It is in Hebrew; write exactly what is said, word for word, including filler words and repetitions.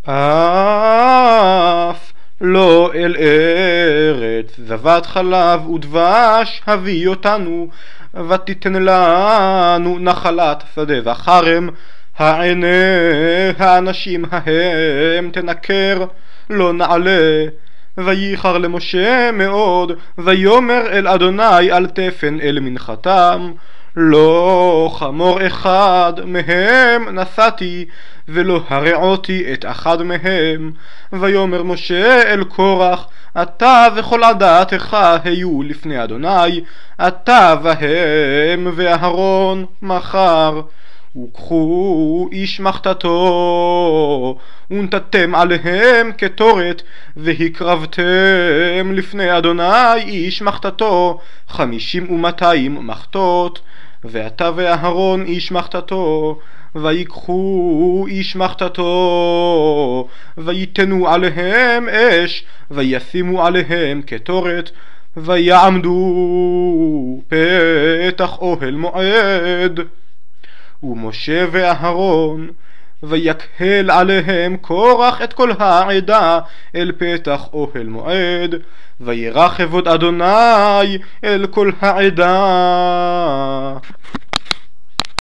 אף לא אל ארץ זבת חלב ודבש הביא אותנו, ותיתן לנו נחלת שדה וחרם. העיני האנשים ההם תנקר, לא נעלה. וייחר למשה מאוד, ויאמר אל אדוני אל תפן אל מנחתם. לא חמור אחד מהם נשאתי, ולא הרעותי את אחד מהם. ויאמר משה אל קורח, אתה וכל עדתך היו לפני אדוני, אתה והם ואהרון מחר. וקחו איש מחתתו ונתתם עליהם כתורת, והקרבתם לפני אדוני איש מחתתו חמישים ומאתיים מחתות, ואתה ואהרון איש מחתתו. ויקחו איש מחתתו ויתנו עליהם אש, וישימו עליהם כתורת, ויעמדו פתח אוהל מועד. ומשה ואהרון ויקהל עליהם קורח את כל העדה אל פתח אוהל מועד, וירא כבוד אדוני אל כל העדה.